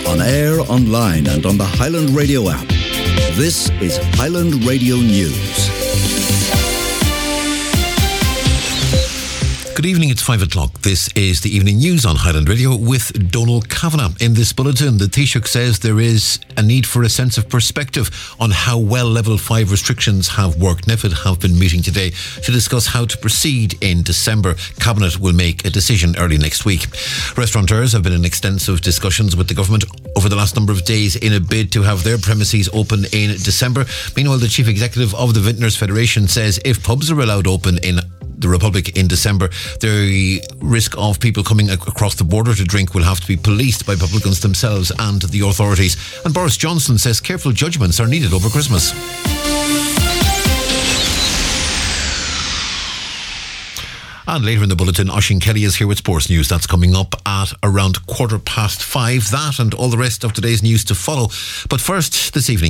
On air, online and on the Highland Radio app. This is Highland Radio News. Good evening, it's 5 o'clock. This is the evening news on Highland Radio with Donal Kavanagh. In this bulletin, the Taoiseach says there is a need for a sense of perspective on how well Level 5 restrictions have worked. NPHET have been meeting today to discuss how to proceed in December. Cabinet will make a decision early next week. Restaurateurs have been in extensive discussions with the government over the last number of days in a bid to have their premises open in December. Meanwhile, the Chief Executive of the Vintners Federation says if pubs are allowed open in the Republic in December, the risk of people coming across the border to drink will have to be policed by publicans themselves and the authorities. And Boris Johnson says careful judgments are needed over Christmas. And later in the bulletin, Oisín Kelly is here with sports news. That's coming up at around 5:15. That and all the rest of today's news to follow. But first, this evening,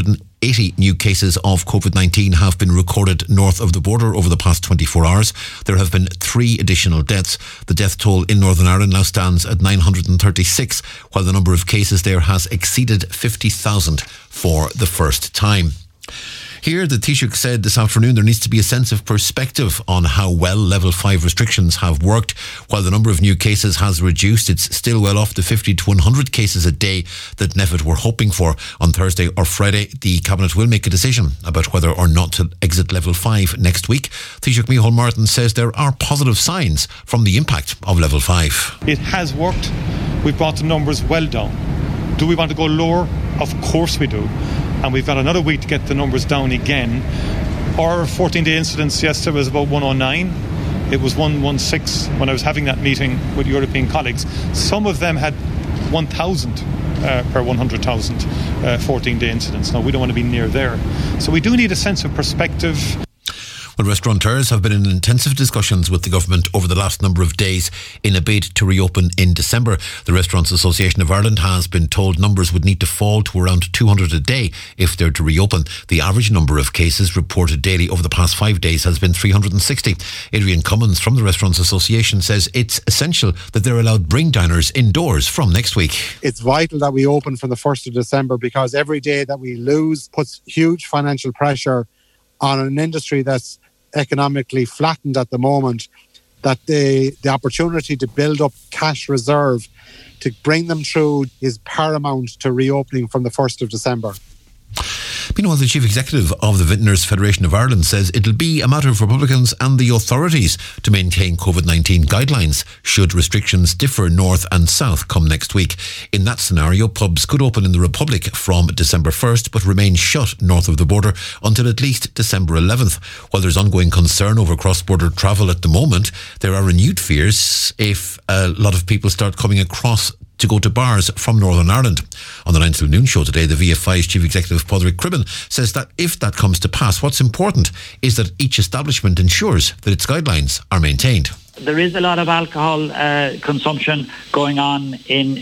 280 new cases of COVID-19 have been recorded north of the border over the past 24 hours. There have been 3 additional deaths. The death toll in Northern Ireland now stands at 936, while the number of cases there has exceeded 50,000 for the first time. Here, the Taoiseach said this afternoon there needs to be a sense of perspective on how well Level 5 restrictions have worked. While the number of new cases has reduced, it's still well off the 50 to 100 cases a day that NPHET were hoping for. On Thursday or Friday, the Cabinet will make a decision about whether or not to exit Level 5 next week. Taoiseach Micheál Martin says there are positive signs from the impact of Level 5. It has worked. We've brought the numbers well down. Do we want to go lower? Of course we do. And we've got another week to get the numbers down again. Our 14-day incidence yesterday was about 109. It was 116 when I was having that meeting with European colleagues. Some of them had 1,000 per 100,000 14-day incidence. Now, we don't want to be near there. So we do need a sense of perspective. Well, restaurateurs have been in intensive discussions with the government over the last number of days in a bid to reopen in December. The Restaurants Association of Ireland has been told numbers would need to fall to around 200 a day if they're to reopen. The average number of cases reported daily over the past 5 days has been 360. Adrian Cummins from the Restaurants Association says it's essential that they're allowed bring diners indoors from next week. It's vital that we open from the 1st of December because every day that we lose puts huge financial pressure on an industry that's economically flattened at the moment, that the opportunity to build up cash reserve to bring them through is paramount to reopening from the 1st of December. Meanwhile, the Chief Executive of the Vintners Federation of Ireland says it'll be a matter for publicans and the authorities to maintain COVID-19 guidelines should restrictions differ north and south come next week. In that scenario, pubs could open in the Republic from December 1st but remain shut north of the border until at least December 11th. While there's ongoing concern over cross-border travel at the moment, there are renewed fears if a lot of people start coming across to go to bars from Northern Ireland. On the 9 till noon show today, the VFI's Chief Executive Padraig Cribben says that if that comes to pass, what's important is that each establishment ensures that its guidelines are maintained. There is a lot of alcohol consumption going on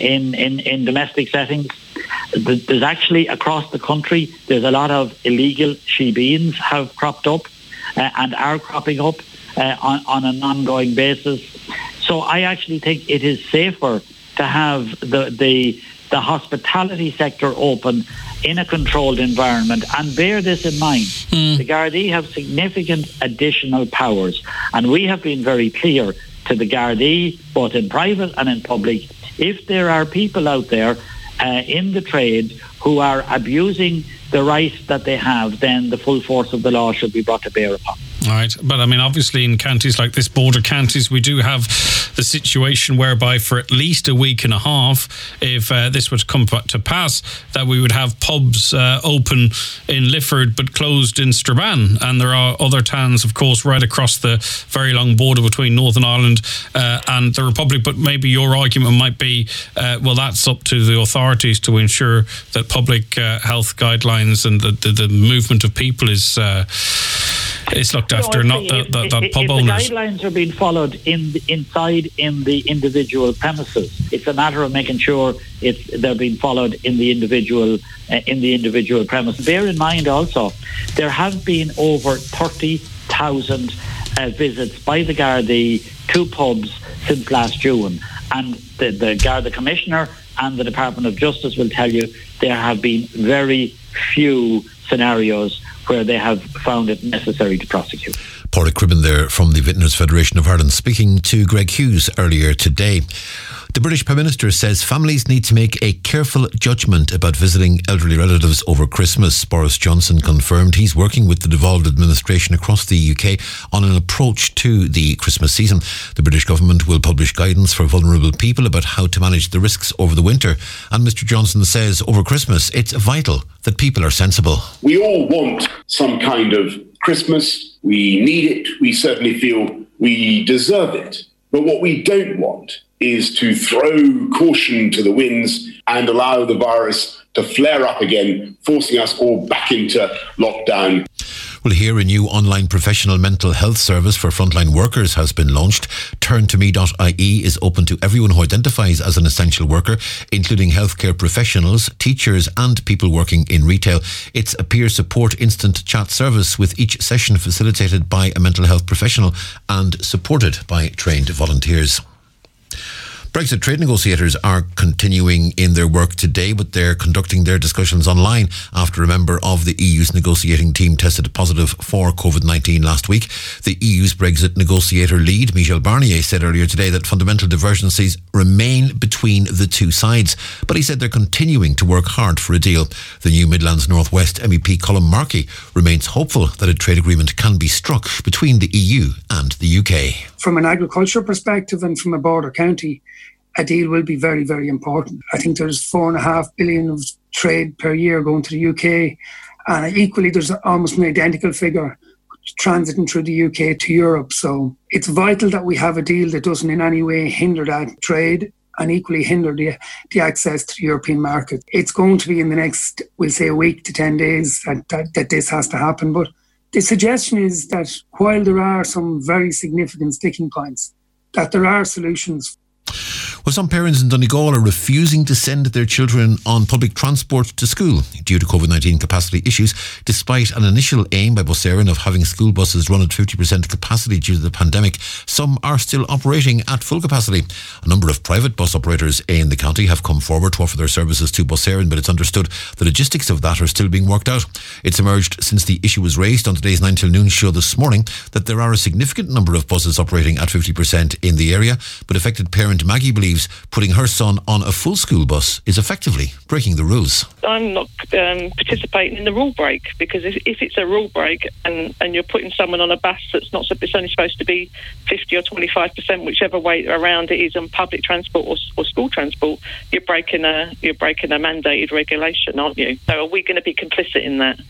in domestic settings. There's actually, across the country, there's a lot of illegal shebeens have cropped up and are cropping up on an ongoing basis. So I actually think it is safer to have the hospitality sector open in a controlled environment. And bear this in mind, the Gardaí have significant additional powers, and we have been very clear to the Gardaí, both in private and in public, if there are people out there in the trade who are abusing the right that they have, then the full force of the law should be brought to bear upon. All right. But I mean, obviously in counties like this, border counties, we do have the situation whereby for at least a week and a half, if this were to come to pass, that we would have pubs open in Lifford but closed in Strabane. And there are other towns, of course, right across the very long border between Northern Ireland and the Republic. But maybe your argument might be, well, that's up to the authorities to ensure that public health guidelines and the movement of people is looked after, not the pub owners. The guidelines are being followed inside the individual premises. It's a matter of making sure they're being followed in the individual premise. Bear in mind also, there have been over 30,000 visits by the Gardaí to pubs since last June, and the Garda Commissioner and the Department of Justice will tell you there have been very few scenarios where they have found it necessary to prosecute. Pádraig Cribben there from the Vintners Federation of Ireland, speaking to Greg Hughes earlier today. The British Prime Minister says families need to make a careful judgment about visiting elderly relatives over Christmas. Boris Johnson confirmed he's working with the devolved administration across the UK on an approach to the Christmas season. The British government will publish guidance for vulnerable people about how to manage the risks over the winter. And Mr Johnson says over Christmas it's vital that people are sensible. We all want some kind of Christmas. We need it. We certainly feel we deserve it. But what we don't want is to throw caution to the winds and allow the virus to flare up again, forcing us all back into lockdown. Well, here a new online professional mental health service for frontline workers has been launched. Turntome.ie is open to everyone who identifies as an essential worker, including healthcare professionals, teachers and people working in retail. It's a peer support instant chat service with each session facilitated by a mental health professional and supported by trained volunteers. Brexit trade negotiators are continuing in their work today, but they're conducting their discussions online after a member of the EU's negotiating team tested positive for COVID-19 last week. The EU's Brexit negotiator lead, Michel Barnier, said earlier today that fundamental divergences remain between the two sides, but he said they're continuing to work hard for a deal. The new Midlands North West MEP Colm Markey remains hopeful that a trade agreement can be struck between the EU and the UK. From an agriculture perspective and from a border county, a deal will be very, very important. I think there's 4.5 billion of trade per year going to the UK, and equally there's almost an identical figure transiting through the UK to Europe. So it's vital that we have a deal that doesn't in any way hinder that trade and equally hinder the access to the European market. It's going to be in the next, we'll say, a week to 10 days that this has to happen. But the suggestion is that while there are some very significant sticking points, that there are solutions. Well, some parents in Donegal are refusing to send their children on public transport to school due to COVID-19 capacity issues, despite an initial aim by Bus Éireann of having school buses run at 50% capacity due to the pandemic. Some are still operating at full capacity. A number of private bus operators in the county have come forward to offer their services to Bus Éireann, but it's understood the logistics of that are still being worked out. It's emerged since the issue was raised on today's 9 till noon show this morning that there are a significant number of buses operating at 50% in the area, but affected parent Maggie believes putting her son on a full school bus is effectively breaking the rules. I'm not participating in the rule break, because if it's a rule break and you're putting someone on a bus that's not, it's only supposed to be 50 or 25%, whichever way around it is, on public transport or school transport, you're breaking a mandated regulation, aren't you? So are we going to be complicit in that?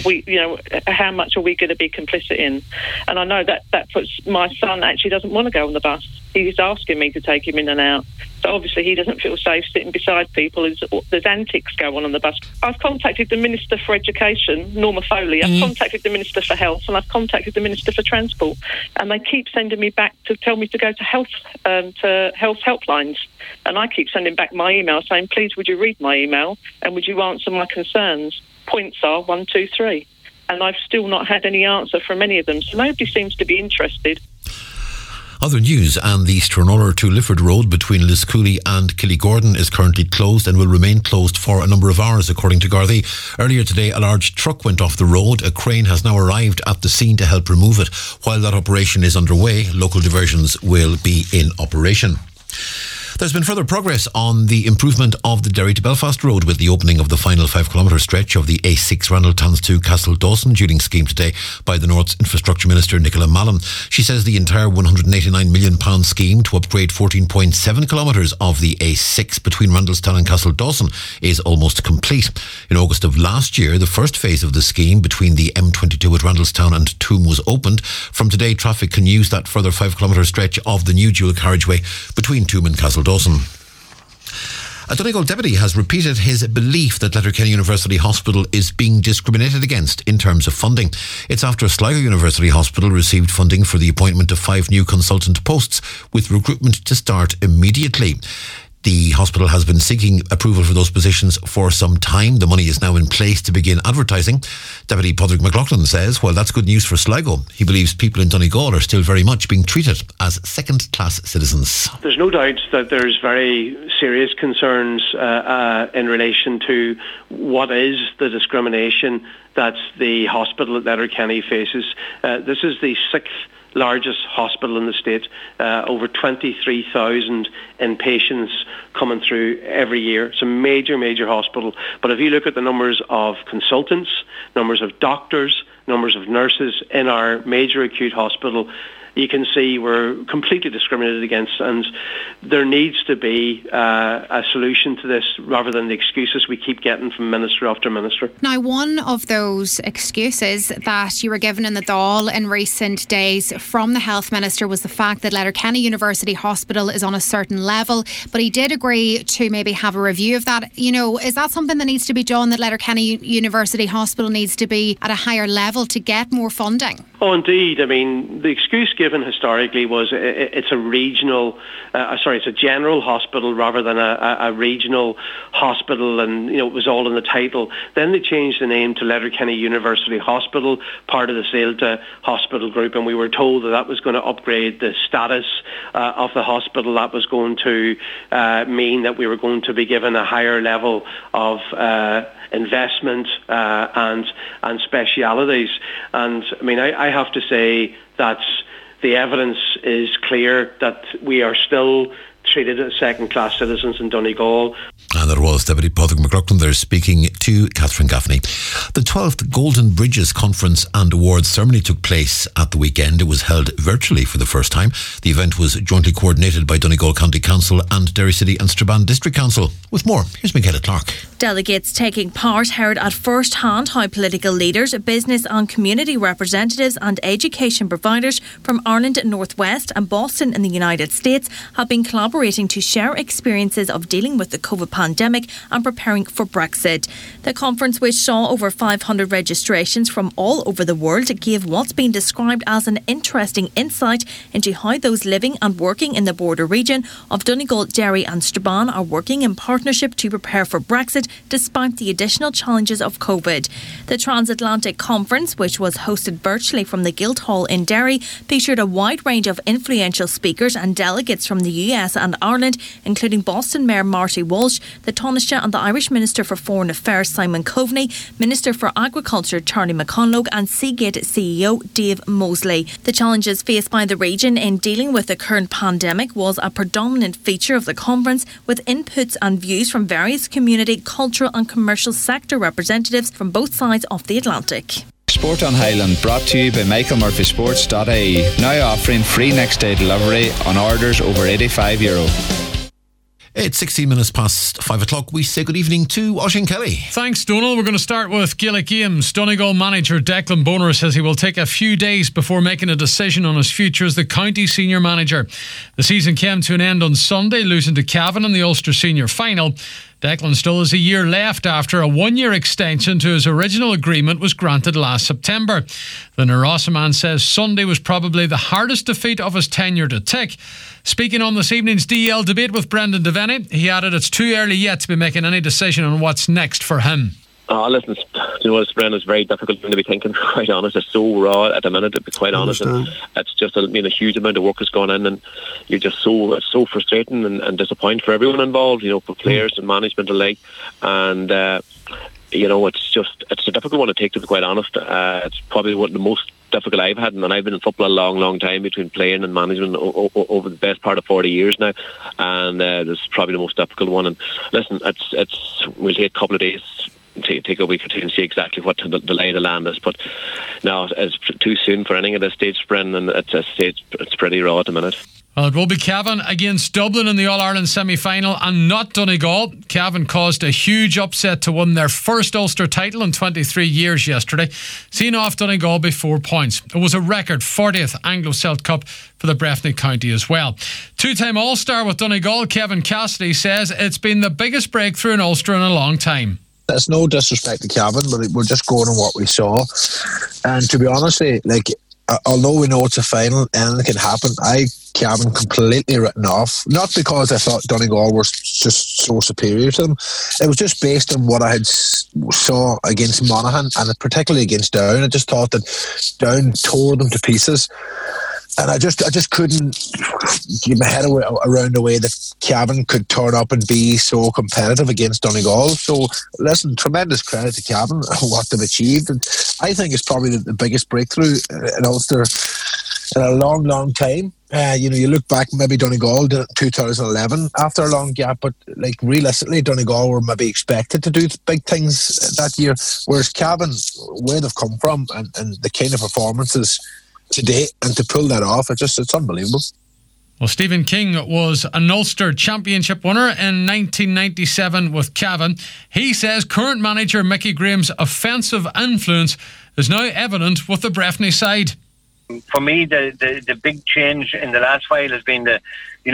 How much are we going to be complicit in? And I know that puts my son actually doesn't want to go on the bus. He's asking me to take him in and out. So obviously he doesn't feel safe sitting beside people. There's antics go on the bus. I've contacted the Minister for Education, Norma Foley. I've contacted the Minister for Health, and I've contacted the Minister for Transport. And they keep sending me back to tell me to go to health helplines. And I keep sending back my email saying, please, would you read my email and would you answer my concerns? Points are 1, 2, 3. And I've still not had any answer from any of them. So nobody seems to be interested. Other news, and the Stranorlar to Lifford Road between Liscooley and Killygordon is currently closed and will remain closed for a number of hours, according to Gardaí. Earlier today, a large truck went off the road. A crane has now arrived at the scene to help remove it. While that operation is underway, local diversions will be in operation. There's been further progress on the improvement of the Derry to Belfast road with the opening of the final 5-kilometre stretch of the A6 Randaltowns to Castle Dawson during scheme today by the North's Infrastructure Minister Nicola Mallon. She says the entire £189 million scheme to upgrade 14.7 kilometres of the A6 between Randalstown and Castle Dawson is almost complete. In August of last year, the first phase of the scheme between the M22 at Randalstown and Toome was opened. From today, traffic can use that further 5-kilometre stretch of the new dual carriageway between Toome and Castle Dawson. A Donegal deputy has repeated his belief that Letterkenny University Hospital is being discriminated against in terms of funding. It's after Sligo University Hospital received funding for the appointment of 5 new consultant posts, with recruitment to start immediately. The hospital has been seeking approval for those positions for some time. The money is now in place to begin advertising. Deputy Padraig McLaughlin says, well, that's good news for Sligo. He believes people in Donegal are still very much being treated as second-class citizens. There's no doubt that there's very serious concerns in relation to what is the discrimination that the hospital at Letterkenny faces. This is the 6th largest hospital in the state, over 23,000 inpatients coming through every year. It's a major, major hospital. But if you look at the numbers of consultants, numbers of doctors, numbers of nurses in our major acute hospital, you can see we're completely discriminated against, and there needs to be a solution to this rather than the excuses we keep getting from minister after minister. Now, one of those excuses that you were given in the Dáil in recent days from the Health Minister was the fact that Letterkenny University Hospital is on a certain level, but he did agree to maybe have a review of that. You know, is that something that needs to be done, that Letterkenny University Hospital needs to be at a higher level to get more funding? Oh, indeed. I mean, the excuse given historically was it's a regional, it's a general hospital rather than a regional hospital, and you know it was all in the title. Then they changed the name to Letterkenny University Hospital, part of the Céillte Hospital Group, and we were told that was going to upgrade the status of the hospital. That was going to mean that we were going to be given a higher level of investment and specialities. And I mean, I have to say that the evidence is clear that we are still treated as second-class citizens in Donegal. And that was Deputy Padraig McLaughlin there speaking to Catherine Gaffney. The 12th Golden Bridges Conference and Awards ceremony took place at the weekend. It was held virtually for the first time. The event was jointly coordinated by Donegal County Council and Derry City and Strabane District Council. With more, here's Michaela Clark. Delegates taking part heard at first hand how political leaders, business and community representatives and education providers from Ireland North West and Boston in the United States have been collaborating to share experiences of dealing with the COVID pandemic and preparing for Brexit. The conference, which saw over 500 registrations from all over the world, gave what's been described as an interesting insight into how those living and working in the border region of Donegal, Derry and Strabane are working in partnership to prepare for Brexit despite the additional challenges of COVID. The Transatlantic Conference, which was hosted virtually from the Guildhall in Derry, featured a wide range of influential speakers and delegates from the US and Ireland, including Boston Mayor Marty Walsh, the Taoiseach and the Irish Minister for Foreign Affairs Simon Coveney, Minister for Agriculture Charlie McConlogue and Seagate CEO Dave Mosley. The challenges faced by the region in dealing with the current pandemic was a predominant feature of the conference, with inputs and views from various community, cultural and commercial sector representatives from both sides of the Atlantic. Sport on Highland, brought to you by MichaelMurphySports.ie, now offering free next day delivery on orders over €85. It's 16 minutes past 5 o'clock. We say good evening to Oisín Kelly. Thanks, Donal. We're going to start with Gaelic Games. Donegal manager Declan Bonner says he will take a few days before making a decision on his future as the county senior manager. The season came to an end on Sunday, losing to Cavan in the Ulster Senior Final. Declan still has a year left after a one-year extension to his original agreement was granted last September. The Narossaman says Sunday was probably the hardest defeat of his tenure to tick. Speaking on this evening's DL debate with Brendan Devaney, he added it's too early yet to be making any decision on what's next for him. Listen, you know, Brendan, it's very difficult to be thinking, quite honest. It's so raw at the minute, to be quite honest. And it's just a huge amount of work has gone in, and you're just it's so frustrating and disappointing for everyone involved, you know, for players and management alike. And, you know, it's a difficult one to take, to be quite honest. It's probably one of the most difficult I've had, and I've been in football a long time, between playing and management over the best part of 40 years now, and this is probably the most difficult one. And listen, we'll take a couple of days, take a week or two and see exactly what the lay of the land is, but no, it's too soon for anything at this stage, Brendan, and it's pretty raw at the minute. Well, it will be Cavan against Dublin in the All-Ireland semi-final and not Donegal. Cavan caused a huge upset to win their first Ulster title in 23 years yesterday, seeing off Donegal by 4 points. It was a record 40th Anglo-Celt Cup for the Breffni County as well. Two-time All-Star with Donegal, Kevin Cassidy, says it's been the biggest breakthrough in Ulster in a long time. It's no disrespect to Cavan, but we're just going on what we saw. And to be honest, although we know it's a final, anything can happen. Cavan completely written off, not because I thought Donegal were just so superior to them. It was just based on what I had saw against Monaghan, and particularly against Down. I just thought that Down tore them to pieces, and I just couldn't get my head around the way that Cavan could turn up and be so competitive against Donegal. So listen, tremendous credit to Cavan what they've achieved, and I think it's probably the biggest breakthrough in Ulster in a long time. You look back, maybe Donegal did it in 2011 after a long gap, but like realistically, Donegal were maybe expected to do big things that year, whereas Cavan, where they've come from and the kind of performances today, and to pull that off, it's unbelievable. Well, Stephen King was an Ulster Championship winner in 1997 with Cavan. He says current manager Mickey Graham's offensive influence is now evident with the Breffni side. For me, the big change in the last while has been the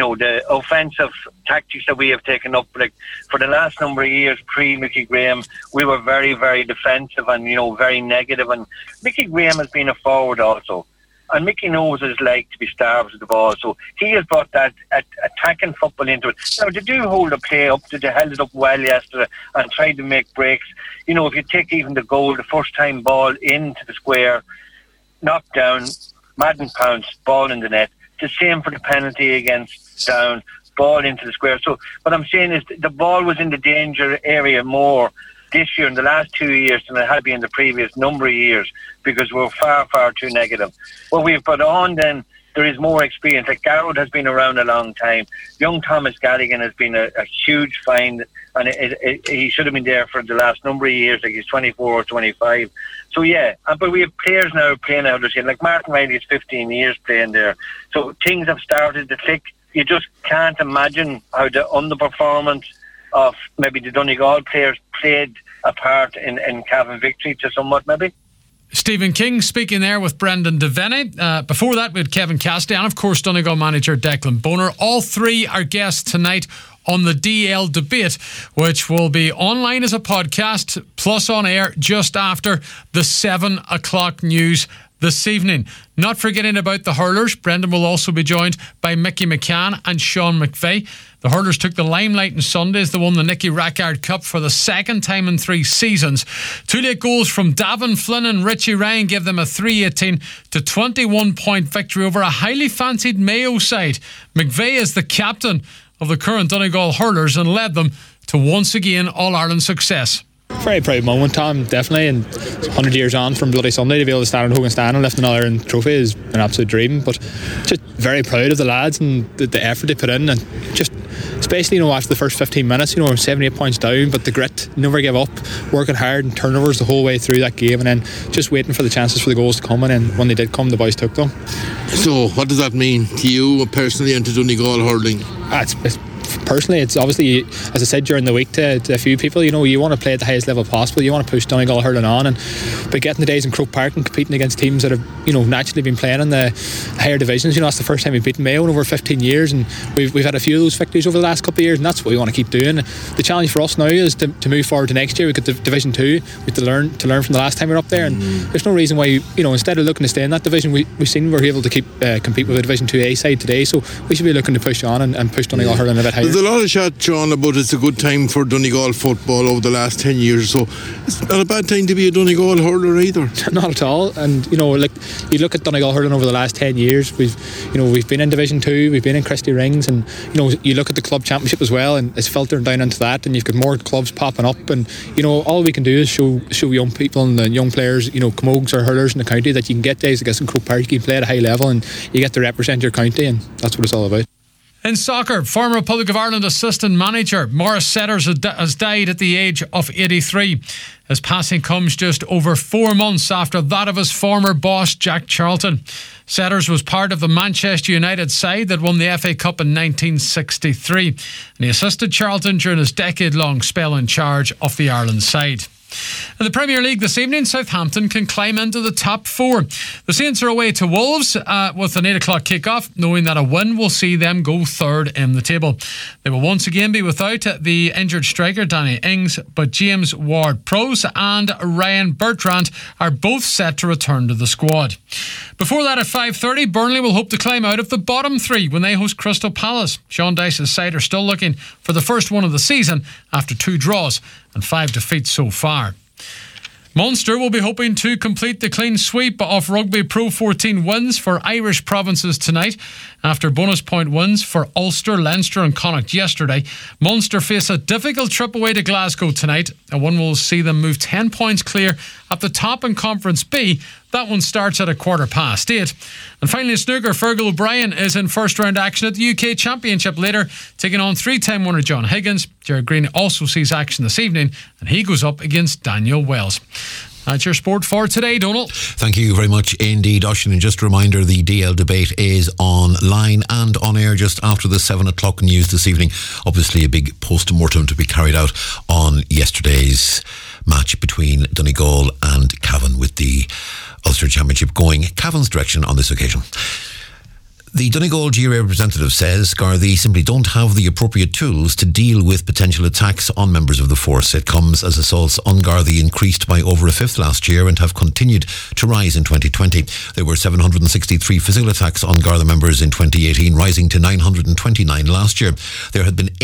offensive tactics that we have taken up. Like for the last number of years pre Mickey Graham, we were very, very defensive and very negative. And Mickey Graham has been a forward also, and Mickey knows what it's like to be starved of the ball. So he has brought that attacking football into it. Now, they do hold the play up. They held it up well yesterday and tried to make breaks. If you take even the goal, the first time ball into the square, knocked down, Madden pounced, ball in the net. The same for the penalty against Down, ball into the square. So what I'm saying is the ball was in the danger area more this year in the last 2 years than it had been in the previous number of years, because we're far, far too negative. What we've put on then, there is more experience. Like Garrod has been around a long time. Young Thomas Galligan has been a huge find, and he should have been there for the last number of years. Like he's 24 or 25. So yeah, but we have players now playing out of the like Martin Riley is 15 years playing there. So things have started to click. You just can't imagine how the underperformance of maybe the Donegal players played a part in Cavan victory to somewhat maybe. Stephen King speaking there with Brendan Devaney. Before that, we had Kevin Cassidy and, of course, Donegal manager Declan Bonner. All three are guests tonight on the DL Debate, which will be online as a podcast, plus on air just after the 7 o'clock news this evening. Not forgetting about the hurlers, Brendan will also be joined by Mickey McCann and Sean McVeigh. The hurlers took the limelight on Sunday as they won the Nicky Rackard Cup for the second time in 3 seasons. 2 late goals from Davin Flynn and Richie Ryan gave them a 3-18 to 21 point victory over a highly fancied Mayo side. McVeigh is the captain of the current Donegal hurlers and led them to once again All-Ireland success. Very proud moment, Tom, definitely, and 100 years on from Bloody Sunday to be able to stand on Hogan Stand and lift an All-Ireland trophy is an absolute dream. But just very proud of the lads and the effort they put in, and just especially after the first 15 minutes, 7-8 points down, but the grit, never give up, working hard and turnovers the whole way through that game, and then just waiting for the chances for the goals to come, and then when they did come, the boys took them. So what does that mean to you personally and to Donegal hurling? Personally, it's obviously, as I said during the week to a few people, you want to play at the highest level possible. You want to push Donegal hurling on, and by getting the days in Croke Park and competing against teams that have naturally been playing in the higher divisions, that's the first time we've beaten Mayo in over 15 years, and we've had a few of those victories over the last couple of years, and that's what we want to keep doing. The challenge for us now is to move forward to next year. We've got Division 2, we have to learn from the last time we were up there, and there's no reason why instead of looking to stay in that division, we've seen we're able to keep compete with a Division 2A side today, so we should be looking to push on and push Donegal hurling a bit higher. There's a lot of chat, Sean, about it's a good time for Donegal football over the last 10 years, so it's not a bad time to be a Donegal hurler either. Not at all. And you look at Donegal hurling over the last 10 years, we've been in Division 2, we've been in Christy Rings, and you look at the club championship as well, and it's filtering down into that, and you've got more clubs popping up, and all we can do is show young people and the young players, camogues or hurlers in the county, that you can get days against in Croke Park, you can play at a high level, and you get to represent your county, and that's what it's all about. In soccer, former Republic of Ireland assistant manager Maurice Setters has died at the age of 83. His passing comes just over 4 months after that of his former boss Jack Charlton. Setters was part of the Manchester United side that won the FA Cup in 1963, and he assisted Charlton during his decade-long spell in charge of the Ireland side. In the Premier League this evening, Southampton can climb into the top 4. The Saints are away to Wolves with an 8 o'clock kick-off, knowing that a win will see them go third in the table. They will once again be without the injured striker Danny Ings, but James Ward-Prowse and Ryan Bertrand are both set to return to the squad. Before that, at 5:30, Burnley will hope to climb out of the bottom 3 when they host Crystal Palace. Sean Dyche's side are still looking for the first one of the season after 2 draws and 5 defeats so far. Munster will be hoping to complete the clean sweep of Rugby Pro 14 wins for Irish provinces tonight. After bonus point wins for Ulster, Leinster and Connacht yesterday, Munster face a difficult trip away to Glasgow tonight. And one will see them move 10 points clear at the top in Conference B. That one starts at 8:15. And finally, snooker, Fergal O'Brien is in first round action at the UK Championship later, taking on 3-time winner John Higgins. Jared Green also sees action this evening, and he goes up against Daniel Wells. That's your sport for today, Donald. Thank you very much indeed, Oisín. And just a reminder, the DL debate is online and on air just after the 7 o'clock news this evening. Obviously a big post-mortem to be carried out on yesterday's match between Donegal and Cavan, with the Ulster Championship going Cavan's direction on this occasion. The Donegal GRA representative says Gardaí simply don't have the appropriate tools to deal with potential attacks on members of the force. It comes as assaults on Gardaí increased by over a fifth last year and have continued to rise in 2020. There were 763 physical attacks on Garda members in 2018, rising to 929 last year. There had been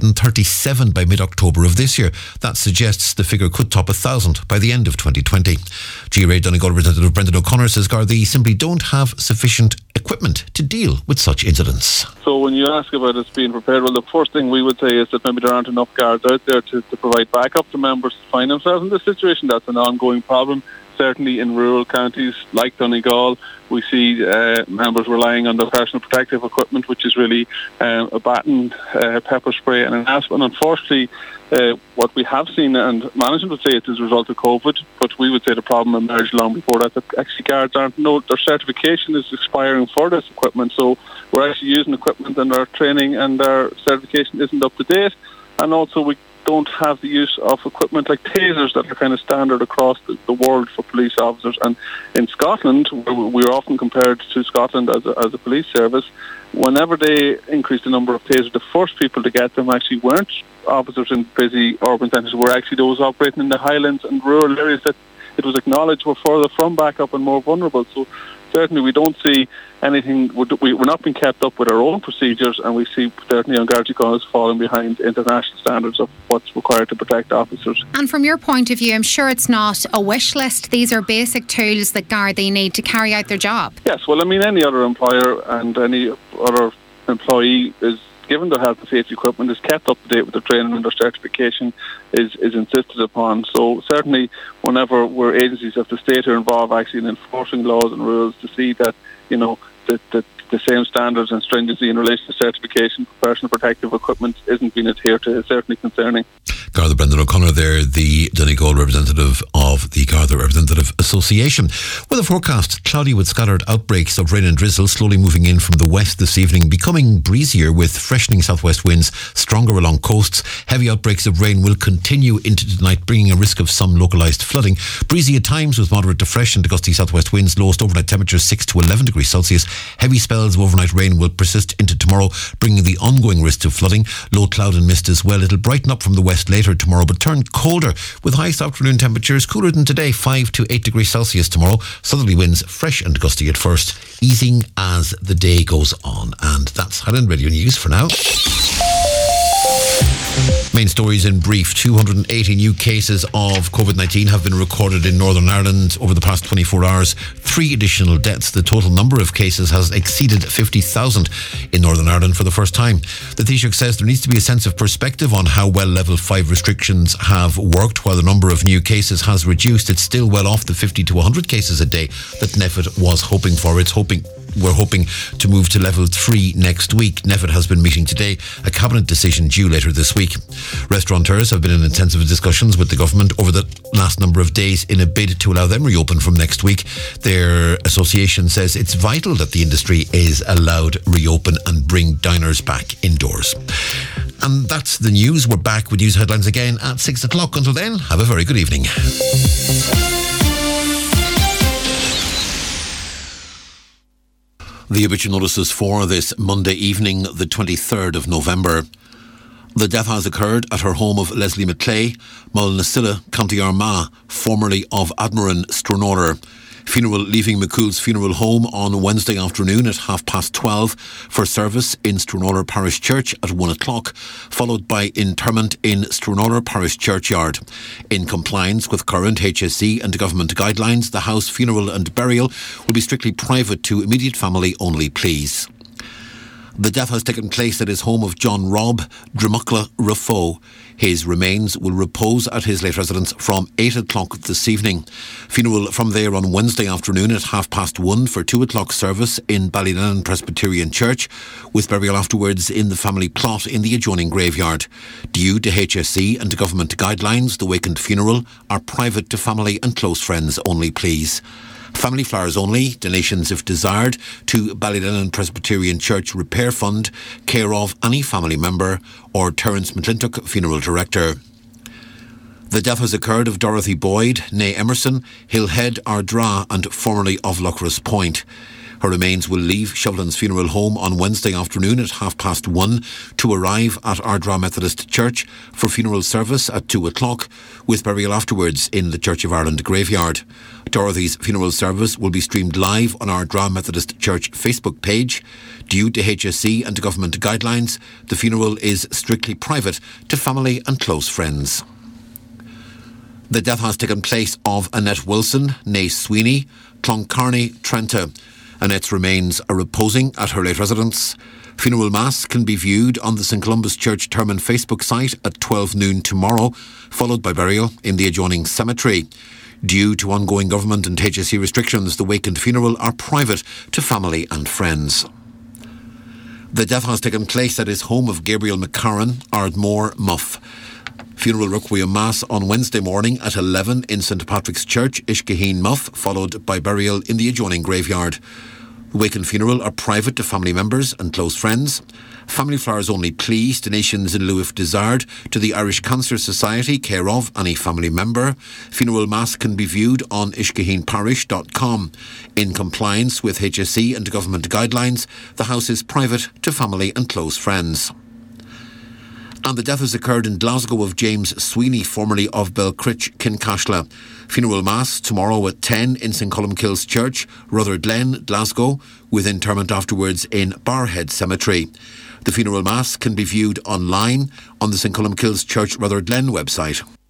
837 by mid-October of this year. That suggests the figure could top 1,000 by the end of 2020. GRA Donegal representative Brendan O'Connor says Gardaí simply don't have sufficient equipment to deal with such incidents. So when you ask about us being prepared, well, the first thing we would say is that maybe there aren't enough guards out there to provide backup to members to find themselves in this situation. That's an ongoing problem. Certainly in rural counties like Donegal, we see members relying on their personal protective equipment, which is really a baton, pepper spray and an asp. And unfortunately, what we have seen, and management would say it's as a result of COVID, but we would say the problem emerged long before that actually guards their certification is expiring for this equipment. So we're actually using equipment and our training and our certification isn't up to date. And also we don't have the use of equipment like tasers that are kind of standard across the world for police officers. And in Scotland, we're often compared to Scotland as a police service. Whenever they increased the number of tasers, the first people to get them actually weren't officers in busy urban centres, were actually those operating in the highlands and rural areas that it was acknowledged were further from backup and more vulnerable. So certainly we don't see anything, we're not being kept up with our own procedures, and we see certainly on Garda Síochána falling behind international standards of what's required to protect officers. And from your point of view, I'm sure it's not a wish list. These are basic tools that Gardaí need to carry out their job. Yes, well, I mean, any other employer and any other employee is given their health and safety equipment, is kept up to date with their training and their certification is insisted upon. So certainly whenever we're agencies of the state are involved actually in enforcing laws and rules to see that, you know, that the same standards and stringency in relation to certification for personal protective equipment isn't being adhered to is certainly concerning. Garda Brendan O'Connor there, the Donegal representative of the Garda Representative Association. With a forecast cloudy with scattered outbreaks of rain and drizzle slowly moving in from the west this evening, becoming breezier with freshening southwest winds, stronger along coasts. Heavy outbreaks of rain will continue into tonight, bringing a risk of some localised flooding. Breezy at times with moderate to fresh and gusty southwest winds. Lowest overnight temperatures 6 to 11 degrees Celsius. Heavy spells of overnight rain will persist into tomorrow, bringing the ongoing risk of flooding. Low cloud and mist as well. It'll brighten up from the west later tomorrow, but turn colder with highest afternoon temperatures cooler than today, 5 to 8 degrees Celsius tomorrow. Southerly winds fresh and gusty at first, easing as the day goes on. And that's Highland Radio News for now. Main stories in brief. 280 new cases of COVID-19 have been recorded in Northern Ireland over the past 24 hours. 3 additional deaths. The total number of cases has exceeded 50,000 in Northern Ireland for the first time. The Taoiseach says there needs to be a sense of perspective on how well Level 5 restrictions have worked. While the number of new cases has reduced, it's still well off the 50 to 100 cases a day that NPHET was hoping for. We're hoping to move to level 3 next week. NPHET has been meeting today, a cabinet decision due later this week. Restaurateurs have been in intensive discussions with the government over the last number of days in a bid to allow them reopen from next week. Their association says it's vital that the industry is allowed reopen and bring diners back indoors. And that's the news. We're back with news headlines again at 6 o'clock. Until then, have a very good evening. The obituary notices for this Monday evening, the 23rd of November. The death has occurred at her home of Leslie McClay, Mullinasilla, County Armagh, formerly of Admiran, Stranorlar. Funeral leaving McCool's funeral home on Wednesday afternoon at 12:30 for service in Stranorlar Parish Church at 1 o'clock, followed by interment in Stranorlar Parish Churchyard. In compliance with current HSE and government guidelines, the house funeral and burial will be strictly private to immediate family only, please. The death has taken place at his home of John Robb, Drummuckla, Rafo. His remains will repose at his late residence from 8 o'clock this evening. Funeral from there on Wednesday afternoon at 1:30 for 2 o'clock service in Ballylennon Presbyterian Church, with burial afterwards in the family plot in the adjoining graveyard. Due to HSE and government guidelines, the wake and funeral are private to family and close friends only, please. Family flowers only, donations if desired, to Ballylennon Presbyterian Church Repair Fund, care of any family member or Terence McClintock, Funeral Director. The death has occurred of Dorothy Boyd, née Emerson, Hillhead, Ardra and formerly of Lochross Point. Her remains will leave Shovelin's funeral home on Wednesday afternoon at 1:30 to arrive at Ardra Methodist Church for funeral service at 2 o'clock, with burial afterwards in the Church of Ireland graveyard. Dorothy's funeral service will be streamed live on Ardra Methodist Church Facebook page. Due to HSE and government guidelines, the funeral is strictly private to family and close friends. The death has taken place of Annette Wilson, née Sweeney, Cloncarney, Trenta. Annette's remains are reposing at her late residence. Funeral Mass can be viewed on the St Columba's Church Termon Facebook site at 12 noon tomorrow, followed by burial in the adjoining cemetery. Due to ongoing government and HSE restrictions, the wake and funeral are private to family and friends. The death has taken place at his home of Gabriel McCarran, Ardmore, Muff. Funeral Requiem Mass on Wednesday morning at 11 in St Patrick's Church, Ishkaheen, Muff, followed by burial in the adjoining graveyard. The wake and funeral are private to family members and close friends. Family flowers only, please. Donations in lieu if desired to the Irish Cancer Society, care of any family member. Funeral Mass can be viewed on ishkaheenparish.com. In compliance with HSE and government guidelines, the house is private to family and close friends. And the death has occurred in Glasgow of James Sweeney, formerly of Belcrich, Kincashla. Funeral Mass tomorrow at 10 in St Columkills Church, Rutherglen, Glasgow, with interment afterwards in Barhead Cemetery. The funeral Mass can be viewed online on the St Columkills Church Rutherglen website.